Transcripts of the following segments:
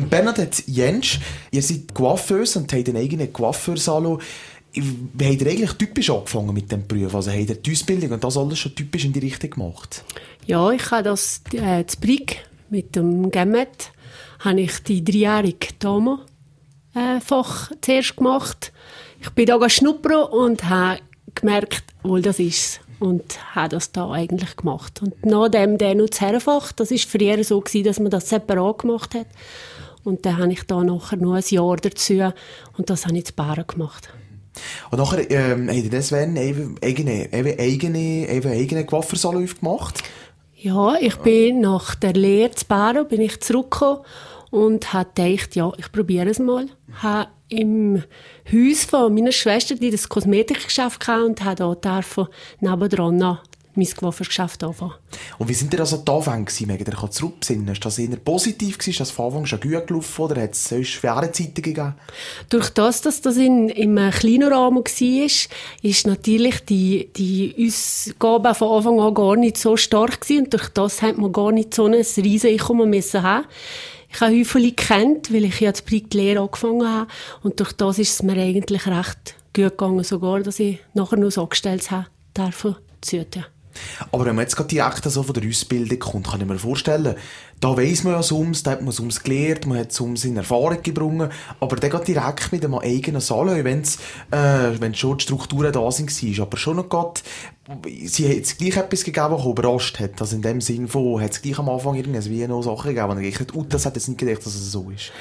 Bernadette Jentsch, ihr seid Coiffeuse und habt einen eigenen Coiffeursalon. Wie habt ihr eigentlich typisch angefangen mit diesem Beruf? Also habt ihr die Ausbildung und das alles schon typisch in die Richtung gemacht? Ja, ich habe das zu Brig mit dem Gemmet habe ich die 3-jährige Damo-Fach zuerst gemacht. Ich bin da schnuppern und habe gemerkt, wohl das ist und habe das da eigentlich gemacht. Und nachdem noch das Herrenfach, das war früher so gewesen, dass man das separat gemacht hat. Und dann habe ich da nachher noch ein Jahr dazu und das habe ich zu Bären gemacht. Und nachher habt ihr deswegen eigene Coiffeursalon aufgemacht? Ja, ich bin nach der Lehre zu Bären bin ich zurückgekommen und habe gedacht, ja, ich probiere es mal. Habe im Haus von meiner Schwester, die das Kosmetikgeschäft hatte, und habe da nebendran mein Coiffeurgeschäft anfangen. Und wie sind ihr also da Anfang gewesen? Mögt ihr zurückbesinnen? Ist das eher positiv gewesen? Ist das von Anfang schon gut gelaufen oder hat es schwere Zeiten gegeben? Durch das, dass das in einem kleinen Rahmen war, ist natürlich die Ausgabe von Anfang an gar nicht so stark gewesen. Und durch das hat man gar nicht so ein riesen Einkommen müssen haben. Ich habe Häufchen gekannt, weil ich ja zu Brig die Lehre angefangen habe. Und durch das ist es mir eigentlich recht gut gegangen, sogar, dass ich nachher noch so angestellt habe, davon zu tun. Aber wenn man jetzt gerade direkt so von der Ausbildung kommt, kann ich mir vorstellen, da weiss man ja sonst, da hat man sonst gelernt, man hat sonst in Erfahrung gebracht, aber dann geht direkt mit einem eigenen Salon, wenn schon die Strukturen da sind, aber schon noch gerade, sie hat es gleich etwas gegeben, was überrascht hat, also in dem Sinn von, hat es gleich am Anfang irgendwie noch Sachen gegeben, und ich dachte, das hat jetzt nicht gedacht, dass es so ist.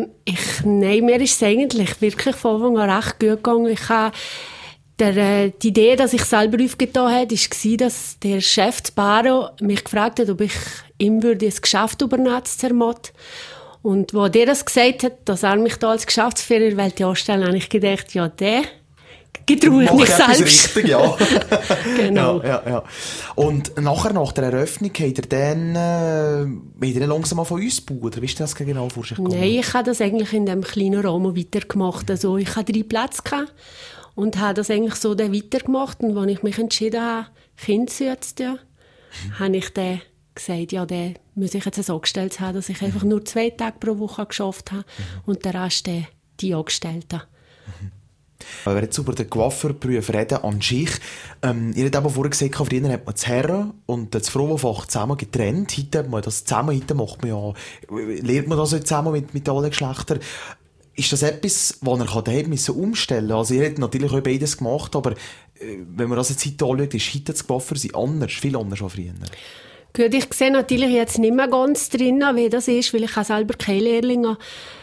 Nein, mir ist es eigentlich wirklich von Anfang an recht gut gegangen. Ich habe die Idee, dass ich selber aufgetan habe, war, dass der Chef zu Bären mich gefragt hat, ob ich ihm das Geschäft übernehmen zu Zermatt. Und als der das gesagt hat, dass er mich da als Geschäftsführer anstellen, habe ich gedacht, ja, der getraue ich mich selbst. Richtig, ja. Genau. Ja. Und nachher, nach der Eröffnung, habt ihr dann langsam mal von uns gebaut? Oder wie ist das genau vor sich gegangen? Nein, ich habe das eigentlich in diesem kleinen Rahmen weitergemacht. Also ich hatte 3 Plätze gehabt. Und habe das eigentlich so dann weitergemacht. Und als ich mich entschieden habe, Kinder zu tun, habe ich dann gesagt, ja, den muss ich jetzt so angestellt haben, dass ich einfach nur 2 Tage pro Woche geschafft habe und den Rest die Angestellten. Wenn wir jetzt über den Coiffeurberuf reden an sich, ihr habt aber vorher gesagt, früher hat man das Herren- und das Frauenfach zusammen getrennt. Heute hat man das zusammen, heute macht man ja, lernt man das zusammen mit allen Geschlechtern. Ist das etwas, was er daheim umstellen musste? Also ihr habt natürlich auch beides gemacht, aber wenn man das jetzt heute anschaut, ist heute das Coiffeur anders, viel anders als früher. Gut, ich sehe natürlich jetzt nicht mehr ganz drin, wie das ist, weil ich habe selber keine Lehrlinge.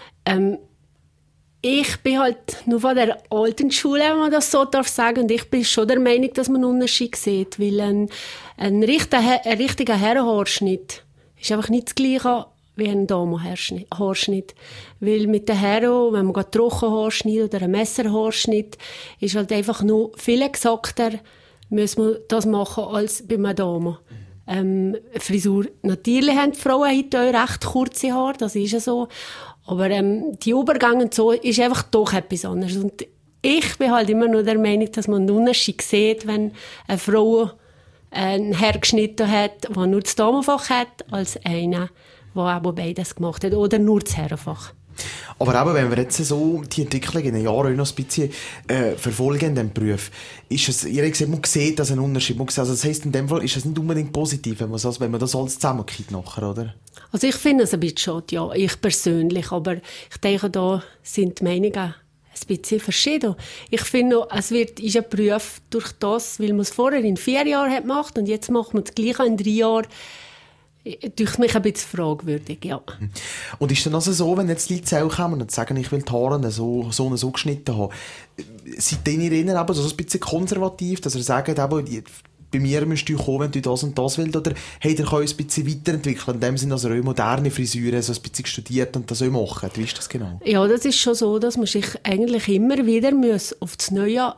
Ich bin halt nur von der alten Schule, wenn man das so darf sagen, und ich bin schon der Meinung, dass man einen Unterschied sieht, weil ein richtiger Herrenhaarschnitt ist einfach nicht das Gleiche wie ein Damenhaarschnitt. Weil mit den Herren, wenn man gerade Trockenhaarschnitt oder einen Messerhaarschnitt, ist halt einfach nur viel exakter, muss man das machen als bei einer Dame. Frisur. Natürlich haben die Frauen heute auch recht kurze Haare, das ist ja so. Aber die Übergänge und so ist einfach doch etwas anderes. Und ich bin halt immer nur der Meinung, dass man einen Unterschied sieht, wenn eine Frau einen Haar geschnitten hat, der nur das Damenfach hat, als eine, der aber beides gemacht hat. Oder nur das Herrenfach. Aber eben, wenn wir jetzt so die Entwicklung in den Jahren noch ein bisschen verfolgen in diesem Beruf, ist es, ihr habt gesagt, man sieht das einen Unterschied. Also das heisst, in dem Fall ist es nicht unbedingt positiv, wenn man das alles zusammenkriegt nachher, oder? Also ich finde es ein bisschen schade, ja, ich persönlich. Aber ich denke, da sind die Meinungen ein bisschen verschieden. Ich finde, es ist ein Beruf durch das, weil man es vorher in 4 Jahren gemacht hat und jetzt macht man das Gleiche in 3 Jahren. Durch mich ein bisschen fragwürdig, ja. Und ist dann also so, wenn jetzt die Leute auch kommen und sagen, ich will die Haare so geschnitten haben, seid ihr in eben so ein bisschen konservativ, dass ihr sagt, eben, bei mir müsst ihr kommen, wenn du das und das willst, oder habt ihr euch ein bisschen weiterentwickelt, in dem Sinne, dass ihr auch moderne Frisuren so ein bisschen studiert und das auch macht? Wie ist das genau? Ja, das ist schon so, dass man sich eigentlich immer wieder auf das Neue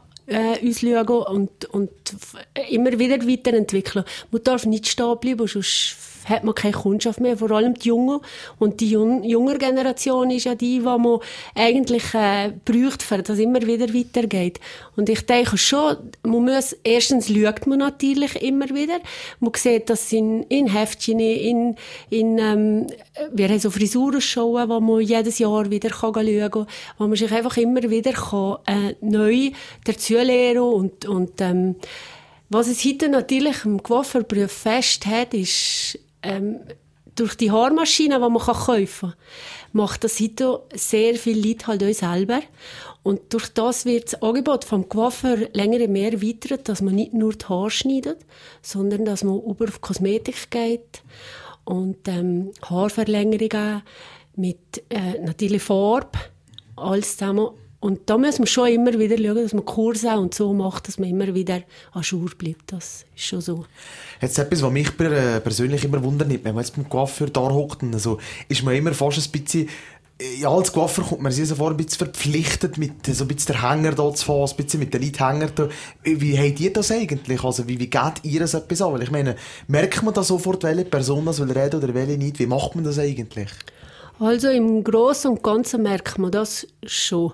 ausschauen und immer wieder weiterentwickeln. Man darf nicht stehen bleiben, sonst hat man keine Kundschaft mehr, vor allem die Jungen. Und die jüngere Generation ist ja die man eigentlich braucht, für dass es immer wieder weitergeht. Und ich denke schon, erstens schaut man natürlich immer wieder. Man sieht das in Heftchen, wir haben so Frisurenshows, wo man jedes Jahr wieder schauen kann, wo man sich einfach immer wieder neu dazulernen und was es heute natürlich im Coiffeurberuf fest hat, ist, durch die Haarmaschine, die man kaufen kann, macht das heute sehr viele Leute halt auch selber. Und durch das wird das Angebot vom Coiffeur länger und mehr erweitert, dass man nicht nur die Haare schneidet, sondern dass man über auf Kosmetik geht und Haarverlängerungen mit natürlich Farbe, alles zusammen. Und da muss man schon immer wieder schauen, dass man Kurse und so macht, dass man immer wieder à jour bleibt. Das ist schon so. Jetzt etwas, was mich persönlich immer wundert, wenn man jetzt beim Coiffeur da hockt, also ist man immer fast ein bisschen, ja, als Coiffeur kommt man sich so vor, ein bisschen verpflichtet, mit so ein bisschen der Hänger da zu fahren, ein bisschen mit den Leithängern da. Wie habt ihr das eigentlich? Also, wie geht ihr das etwas an? Weil ich meine, merkt man da sofort, welche Person das will reden oder welche nicht? Wie macht man das eigentlich? Also im Großen und Ganzen merkt man das schon.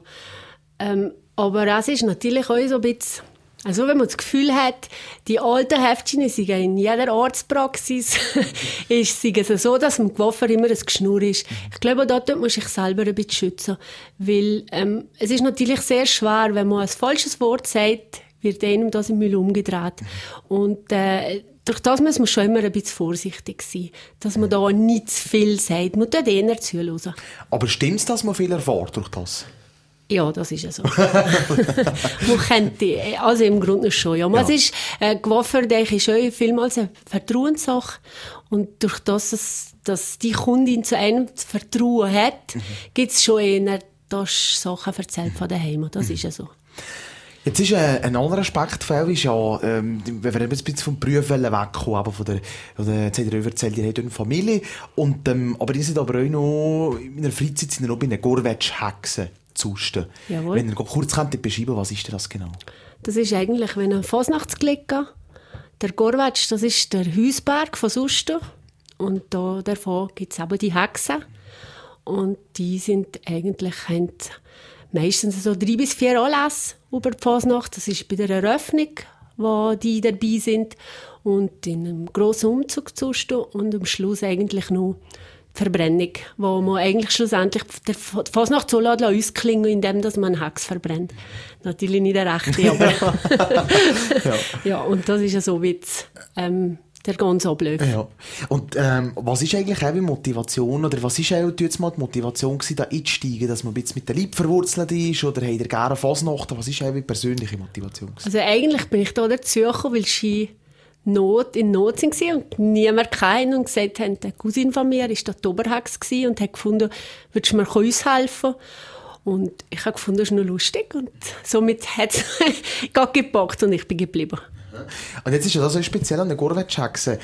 Aber es ist natürlich auch so ein bisschen, also wenn man das Gefühl hat, die alten Heftchen sind in jeder Arztpraxis, ist es so, dass im Coiffeur immer ein Geschnur ist. Ich glaube, da tut man sich selber ein bisschen schützen. Weil es ist natürlich sehr schwer, wenn man ein falsches Wort sagt, wird einem das im Müll umgedreht. Und durch das muss man schon immer ein bisschen vorsichtig sein, dass man da nicht zu viel sagt. Man tut eher zuhören. Aber stimmt es, dass man viel erfährt durch das? Ja, das ist ja so. Man kennt die, also im Grunde schon, ja. Es ist, Coiffeur, denke ich, schon vielmals eine Vertrauenssache. Und durch das, dass die Kundin zu einem Vertrauen hat, gibt es schon eher, dass Sachen erzählt von daheim. Das ist ja so. Jetzt ist ein anderer Aspekt ist ja, wenn wir ein bisschen vom Beruf wegkommen, aber jetzt habt ihr erzählt, ihr habt eine Familie, und, aber ihr seid aber auch noch, in der Freizeit sind ihr noch bei einer Gorwetsch-Hexe zusten. Jawohl. Wenn ihr kurz könnt beschreiben, was ist denn das genau? Das ist eigentlich, wenn ein Fasnachtsglick geht. Der Gorwetsch, das ist der Hausberg von Susten. Und da davon gibt es eben die Hexen. Und die sind eigentlich, haben meistens so 3 bis 4 Anlässe über die Fasnacht. Das ist bei der Eröffnung, wo die dabei sind. Und in einem grossen Umzug zusten. Und am Schluss eigentlich noch die Verbrennung, wo man eigentlich schlussendlich die Fasnacht so ausklingen, indem man eine Hex verbrennt. Natürlich nicht der rechte, aber ja, und das ist ja so wie der ganze Ablauf. Ja. Und was ist eigentlich auch die Motivation, oder was ist auch jetzt mal die Motivation gewesen, da einzusteigen, dass man ein bisschen mit den Leuten verwurzelt ist, oder habt ihr gerne Fasnachten? Was ist auch die persönliche Motivation gewesen? Also eigentlich bin ich da dazu gekommen, weil sie in Not waren und niemand kannte und gesagt haben, eine Cousine von mir war da die Oberhex und hat gefunden, würdest du mir uns helfen? Und ich habe gefunden, das ist noch lustig, und somit hat es gepackt und ich bin geblieben. Und jetzt ist ja das so speziell an der Gorwetsch-Hexe.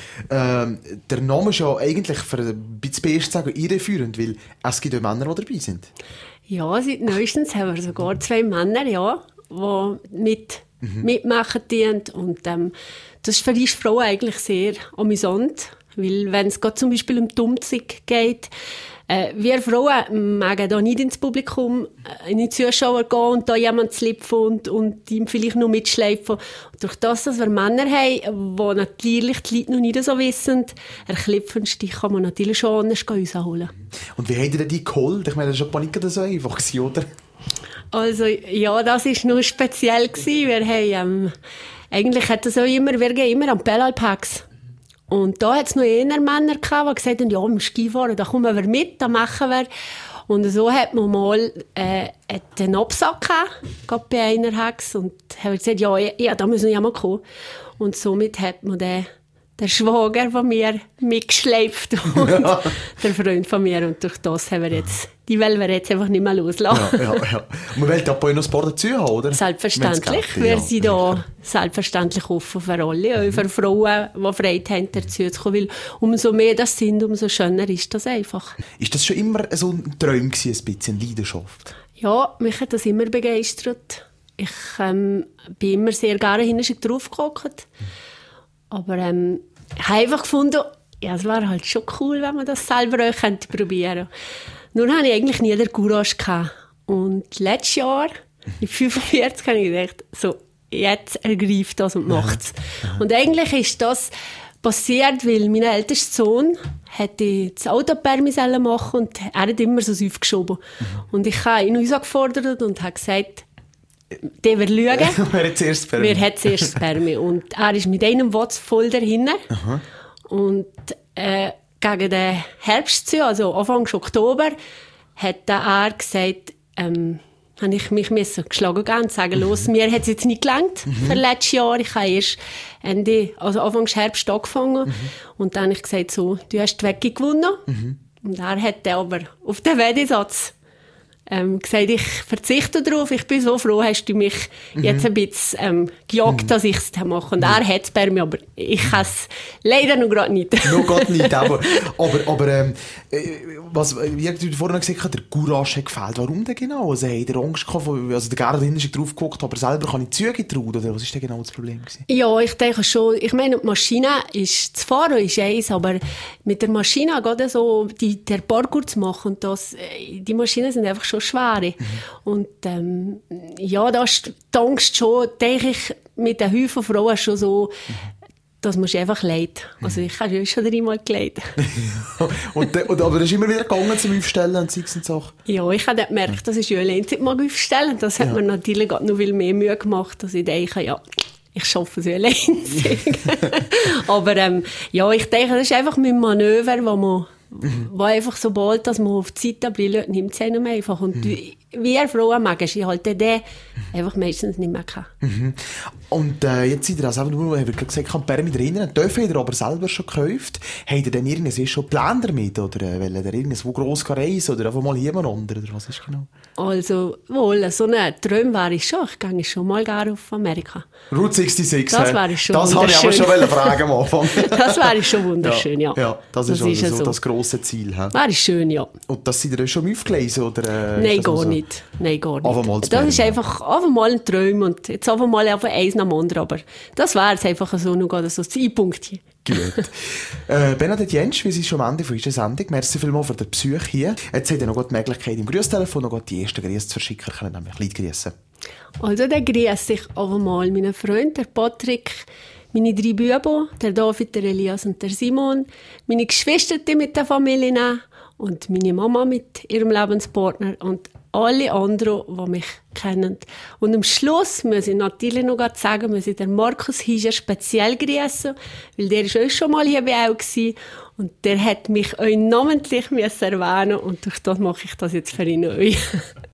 Der Name ist ja eigentlich für ein bisschen zu sagen irreführend, weil es gibt auch Männer, die dabei sind. Ja, seit neuestens haben wir sogar 2 Männer, ja, die mitmachen dienen. Und das ist für uns Frauen eigentlich sehr amüsant, weil wenn es zum Beispiel um die Umzug geht, wir Frauen mögen da nicht ins Publikum, in die Zuschauer gehen und da jemand slipfen und ihm vielleicht noch mitschleifen. Und durch das, dass wir Männer haben, die natürlich die Leute noch nicht so wissen, einen Klipfenstich kann man natürlich schon anders rausholen. Und wie habt ihr die geholt? Ich meine, das war nicht so einfach, oder? Also, ja, das war nur speziell gewesen. Wir haben, eigentlich hat das auch immer, wir gehen immer am Pellalpax. Und da hat es noch eher Männer gehabt, die gesagt haben, ja, im Skifahren, da kommen wir mit, da machen wir. Und so hat man mal einen Absack gehabt, gerade bei einer Hex, und haben gesagt, ja, da müssen wir ja mal kommen. Und somit hat man der Schwager von mir mitgeschleift und der Freund von mir. Und durch das haben wir jetzt, die wollen wir jetzt einfach nicht mehr loslassen. Ja. Und man will aber noch ein paar dazu haben, oder? Selbstverständlich. Wir sind da selbstverständlich offen für alle, auch für Frauen, die Freude haben, dazu zu kommen. Weil umso mehr das sind, umso schöner ist das einfach. Ist das schon immer so ein Traum gewesen, ein bisschen Leidenschaft? Ja, mich hat das immer begeistert. Ich bin immer sehr gerne hinten drauf gehockt. Aber ich habe einfach gefunden, ja, es wäre halt schon cool, wenn man das selber auch probieren könnte. Nur hatte ich eigentlich nie den Courage gehabt. Und letztes Jahr, mit 45, habe ich gedacht, so, jetzt ergreift das und macht's. Und eigentlich ist das passiert, weil mein ältester Sohn hätte das Autopermis machen und er hat immer so aufgeschoben. Und ich habe ihn angefordert und habe gesagt, der wird schauen. Wer hat zuerst das Permis? Wer hat zuerst das Permis? Und er ist mit einem Watts voll dahinter. Und gegen den Herbst zu, also Anfang Oktober, hat er gesagt, habe ich mich geschlagen und sagen, los, mir hat es jetzt nicht gelangt für letztes Jahr. Ich habe erst Anfang Herbst angefangen. Und dann habe ich gesagt, so, du hast die Wecke gewonnen. Und er hat dann aber auf den Wedesatz gesagt, ich verzichte darauf. Ich bin so froh, hast du mich jetzt ein bisschen gejagt, dass ich es mache. Und er hat es bei mir, aber ich kann es leider noch gerade nicht. Noch gerade nicht, aber wie du vorhin gesagt hast, der Courage hat gefehlt. Warum denn genau? Also, hat er Angst gehabt, also der Gerhard Hinner ist drauf geguckt, aber selber kann ich Züge trauen, oder was war denn genau das Problem gewesen? Ja, ich denke schon, ich meine, die Maschine ist, zu fahren ist eins, aber mit der Maschine gerade so, der Parkour zu machen, und die Maschinen sind einfach schon schwer. Und, ja, da ist die Angst schon, denke ich, mit den Häufen Frauen schon so, das musst du einfach leiden. Also ich habe ja schon 3-mal gelitten. Aber das ist immer wieder gegangen zum Aufstellen und Zeugs und Sachen? Ja, ich habe gemerkt, das ist ja allein nicht mal aufstellen. Das hat mir natürlich gerade noch viel mehr Mühe gemacht, dass ich denke, ja, ich schaffe es ja allein. Aber ja, ich denke, das ist einfach mein Manöver, wo einfach sobald dass man auf die Seite brillt, nimmt es einem einfach. Und wie er Frauen mag, ist halt den einfach meistens nicht mehr gehabt. Und jetzt seid ihr also nur, haben wir gesagt, kann Permi erinnern, dürfen ihr aber selber schon gekauft. Habt ihr denn irgendwie schon Pläne damit? Oder wollt ihr irgendwo gross reisen? Oder einfach mal hier mal runter? Oder was ist genau? Also, wohl, so ein Traum wäre ich schon. Ich gehe schon mal gerne auf Amerika. Route 66, das wäre schon das habe ich aber schon fragen am Anfang. Das wäre schon wunderschön, ja. Ja, das ist also so das grosse Ziel. Wäre schön, ja. Und das seid ihr schon aufgelesen? Oder, Nein, gar nicht. Nein, gar nicht. Das ist einfach mal ein Traum und jetzt einfach mal eins nach dem anderen. Aber das wäre jetzt einfach so noch so das Einpunktchen. Gut. Bernadette Jentsch, wir sind schon am Ende von unserer Sendung. Merci vielmals für den Besuch hier. Jetzt habt ihr noch die Möglichkeit, im Grüßtelefon noch die ersten Grüße zu verschicken. Können nämlich Leute grüßen. Also, dann grüße ich einfach mal meinen Freund, der Patrick, meine 3 Buben, der David, der Elias und der Simon, meine Geschwister mit der Familie und meine Mama mit ihrem Lebenspartner und alle anderen, die mich kennen. Und am Schluss muss ich natürlich noch sagen, muss ich den Markus Hischer speziell grüßen, weil der war auch schon mal hier bei euch und der hat mich euch namentlich erwähnen und durch das mache ich das jetzt für ihn euch.